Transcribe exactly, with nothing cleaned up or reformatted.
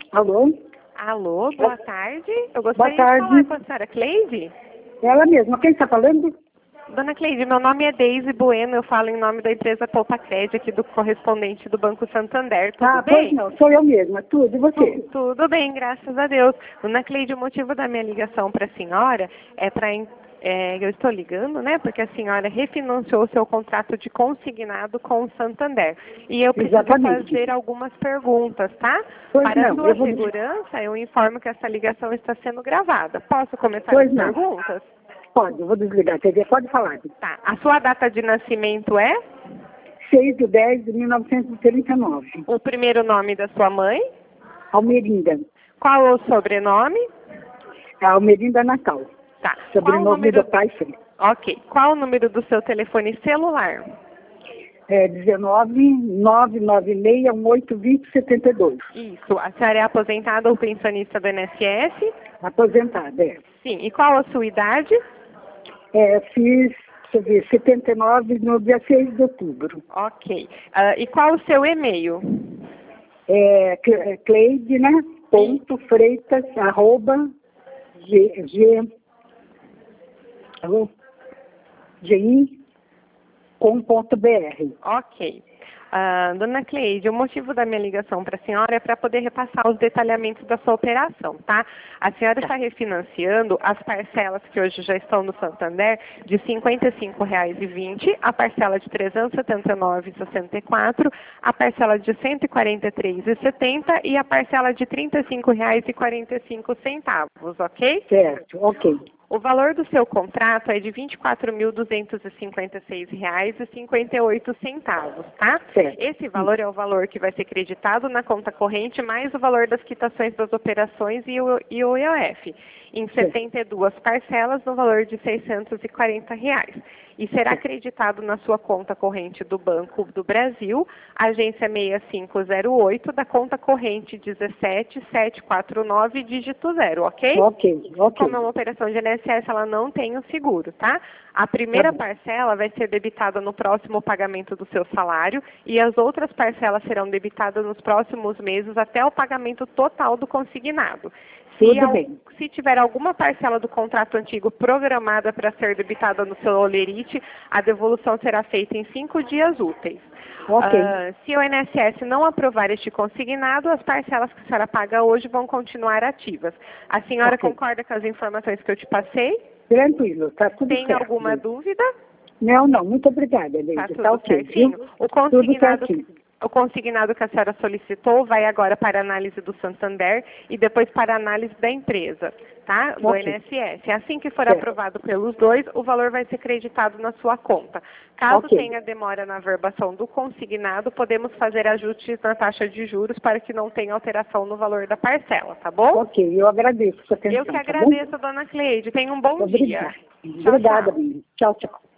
Alô? Alô, boa tarde. Eu Boa gostaria tarde. de falar com a senhora Cleide. Ela mesma. Quem está falando? Dona Cleide, meu nome é Deise Bueno, eu falo em nome da empresa Poupa Crédito, aqui do correspondente do Banco Santander. Tudo ah, bem? pois não. Sou eu mesma. Tudo. E você? Tu- Tudo bem, graças a Deus. Dona Cleide, o motivo da minha ligação para a senhora é para... É, eu estou ligando, né, porque a senhora refinanciou o seu contrato de consignado com o Santander. E eu preciso Exatamente. fazer algumas perguntas, tá? Pois Para a não. sua Eu vou... segurança, eu informo que essa ligação está sendo gravada. Posso começar Pois as não. perguntas? Pode. Eu vou desligar a T V. Pode falar. Tá. A sua data de nascimento é? seis de dez de mil novecentos e trinta e nove. O primeiro nome da sua mãe? Almerinda. Qual é o sobrenome? Almerinda Natal. Tá. Qual o Sobrenome número... do pai, sim. Ok. Qual o número do seu telefone celular? É dezenove, nove nove seis, um oito, dois zero, sete dois. Isso. A senhora é aposentada ou pensionista do I N S S? Aposentada, é. Sim. E qual a sua idade? É, fiz, deixa eu ver, setenta e nove no dia seis de outubro. Ok. Ah, e qual o seu e-mail? É, Cle- é Cleide, né? Ponto Freitas, arroba, G, G, alô? gi ponto com ponto br. Ok. Ah, dona Cleide, o motivo da minha ligação para a senhora é para poder repassar os detalhamentos da sua operação, tá? A senhora está refinanciando as parcelas que hoje já estão no Santander de cinquenta e cinco reais e vinte centavos, a parcela de trezentos e setenta e nove reais e sessenta e quatro centavos, a parcela de cento e quarenta e três reais e setenta centavos e a parcela de trinta e cinco reais e quarenta e cinco centavos, ok? Certo, ok. O valor do seu contrato é de vinte e quatro mil duzentos e cinquenta e seis reais e cinquenta e oito centavos, tá? Certo. Esse valor é o valor que vai ser creditado na conta corrente, mais o valor das quitações das operações e o, e o I O F, em setenta e duas parcelas no valor de seiscentos e quarenta reais. E será creditado na sua conta corrente do Banco do Brasil, agência seis cinco zero oito, da conta corrente dezessete sete quatro nove, dígito zero, ok? Ok, ok. Como é uma operação de I N S S, ela não tem o seguro, tá? A primeira Tá bom. parcela vai ser debitada no próximo pagamento do seu salário e as outras parcelas serão debitadas nos próximos meses até o pagamento total do consignado. Se, Tudo al- bem. se tiver alguma parcela do contrato antigo programada para ser debitada no seu olerite, a devolução será feita em cinco dias úteis. Ok. Ah, se o I N S S não aprovar este consignado, as parcelas que a senhora paga hoje vão continuar ativas. A senhora Ok. concorda com as informações que eu te passei? Tranquilo, tá tudo Tem certo. alguma Leide. dúvida? Não, não, muito obrigada, Leide. Tá Tá, tudo ok, certinho? viu? O Tudo consignado, certinho. o consignado que a senhora solicitou vai agora para a análise do Santander e depois para a análise da empresa, tá? Do Ok. I N S S. Assim que for Certo. aprovado pelos dois, o valor vai ser creditado na sua conta. Caso Ok. tenha demora na verbação do consignado, podemos fazer ajustes na taxa de juros para que não tenha alteração no valor da parcela, tá bom? Ok, eu agradeço a sua atenção, Eu que tá bom? agradeço, dona Cleide. Tenha um bom Obrigada. dia. Tchau, Obrigada, tchau. Leide. Tchau, tchau.